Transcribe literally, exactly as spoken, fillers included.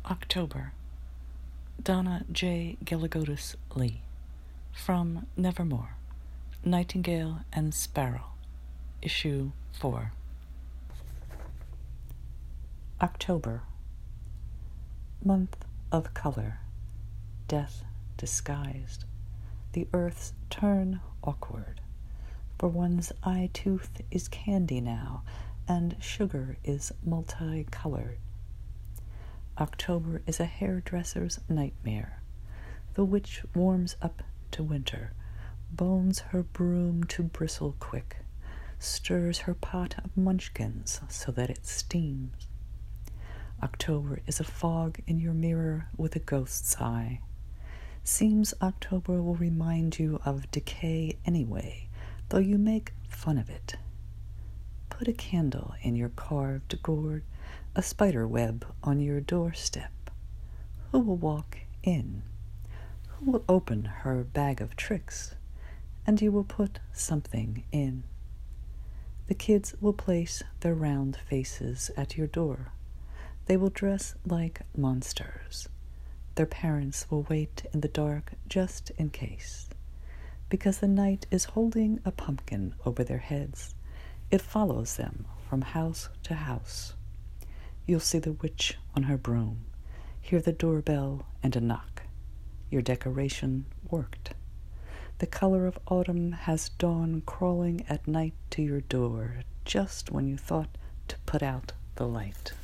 October. Donna J. Gilligotis Lee. From Nevermore. Nightingale and Sparrow. Issue four. October. Month of color. Death disguised. The earth's turn awkward. For one's eye tooth is candy now, and sugar is multicolored. October is a hairdresser's nightmare. The witch warms up to winter, bones her broom to bristle quick, stirs her pot of munchkins so that it steams. October is a fog in your mirror with a ghost's eye. Seems October will remind you of decay anyway, though you make fun of it. Put a candle in your carved gourd, a spider web on your doorstep. Who will walk in? Who will open her bag of tricks? And you will put something in. The kids will place their round faces at your door. They will dress like monsters. Their parents will wait in the dark just in case. Because the night is holding a pumpkin over their heads, it follows them from house to house. You'll see the witch on her broom, hear the doorbell and a knock. Your decoration worked. The color of autumn has dawn crawling at night to your door just when you thought to put out the light.